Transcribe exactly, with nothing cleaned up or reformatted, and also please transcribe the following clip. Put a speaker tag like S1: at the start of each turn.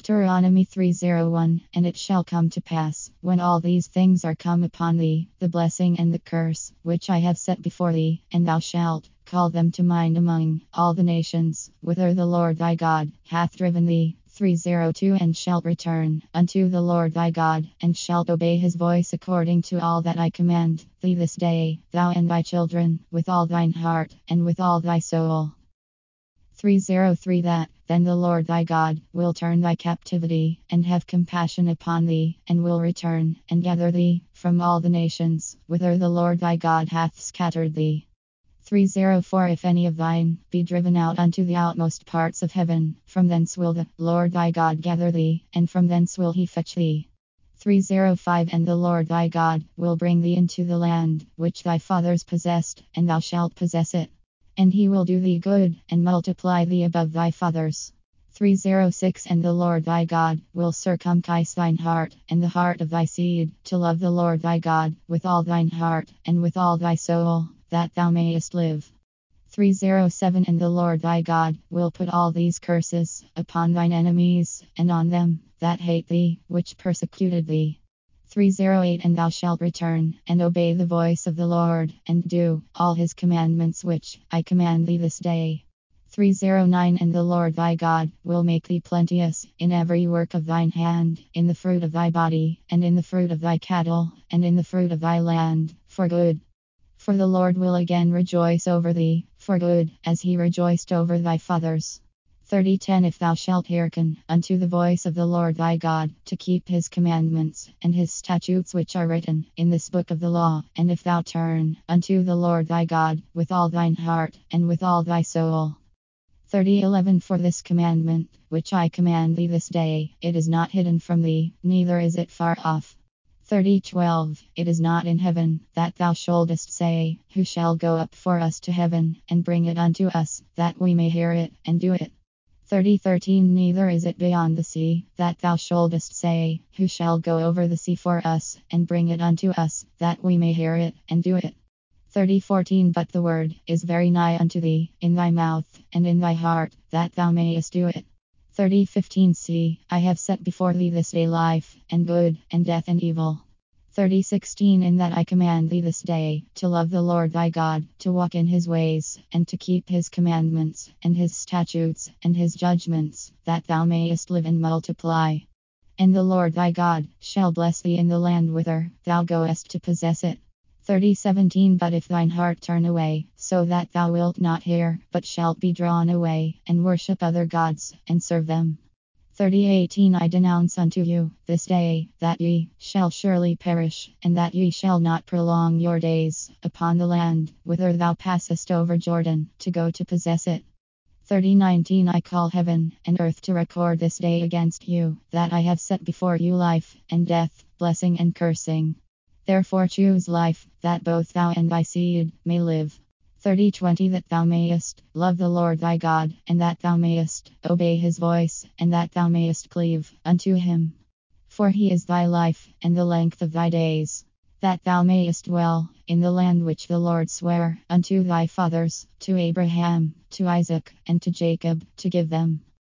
S1: Deuteronomy three oh one. And it shall come to pass, when all these things are come upon thee, the blessing and the curse, which I have set before thee, and thou shalt call them to mind among all the nations, whither the Lord thy God hath driven thee. three oh two. And shalt return unto the Lord thy God, and shalt obey his voice according to all that I command thee this day, thou and thy children, with all thine heart, and with all thy soul. three oh three. That then the Lord thy God will turn thy captivity, and have compassion upon thee, and will return, and gather thee from all the nations, whither the Lord thy God hath scattered thee. three oh four. If any of thine be driven out unto the outmost parts of heaven, from thence will the Lord thy God gather thee, and from thence will he fetch thee. three oh five. And the Lord thy God will bring thee into the land which thy fathers possessed, and thou shalt possess it. And he will do thee good, and multiply thee above thy fathers. three oh six. And the Lord thy God will circumcise thine heart, and the heart of thy seed, to love the Lord thy God with all thine heart, and with all thy soul, that thou mayest live. three oh seven. And the Lord thy God will put all these curses upon thine enemies, and on them that hate thee, which persecuted thee. three oh eight. And thou shalt return, and obey the voice of the Lord, and do all his commandments which I command thee this day. three oh nine. And the Lord thy God will make thee plenteous in every work of thine hand, in the fruit of thy body, and in the fruit of thy cattle, and in the fruit of thy land, for good. For the Lord will again rejoice over thee, for good, as he rejoiced over thy fathers. thirty ten. If thou shalt hearken unto the voice of the Lord thy God, to keep his commandments, and his statutes which are written in this book of the law, and if thou turn unto the Lord thy God with all thine heart, and with all thy soul. thirty eleven. For this commandment, which I command thee this day, it is not hidden from thee, neither is it far off. thirty twelve. It is not in heaven, that thou shouldest say, who shall go up for us to heaven, and bring it unto us, that we may hear it, and do it. thirty thirteen. Neither is it beyond the sea, that thou shouldest say, who shall go over the sea for us, and bring it unto us, that we may hear it, and do it. thirty fourteen. But the word is very nigh unto thee, in thy mouth, and in thy heart, that thou mayest do it. thirty fifteen. See, I have set before thee this day life, and good, and death, and evil. thirty sixteen. In that I command thee this day, to love the Lord thy God, to walk in his ways, and to keep his commandments, and his statutes, and his judgments, that thou mayest live and multiply. And the Lord thy God shall bless thee in the land whither thou goest to possess it. thirty seventeen. But if thine heart turn away, so that thou wilt not hear, but shalt be drawn away, and worship other gods, and serve them. thirty eighteen. I denounce unto you this day, that ye shall surely perish, and that ye shall not prolong your days upon the land whither thou passest over Jordan, to go to possess it. thirty nineteen. I call heaven and earth to record this day against you, that I have set before you life, and death, blessing and cursing. Therefore choose life, that both thou and thy seed may live. thirty twenty. That thou mayest love the Lord thy God, and that thou mayest obey his voice, and that thou mayest cleave unto him. For he is thy life, and the length of thy days, that thou mayest dwell in the land which the Lord sware unto thy fathers, to Abraham, to Isaac, and to Jacob, to give them.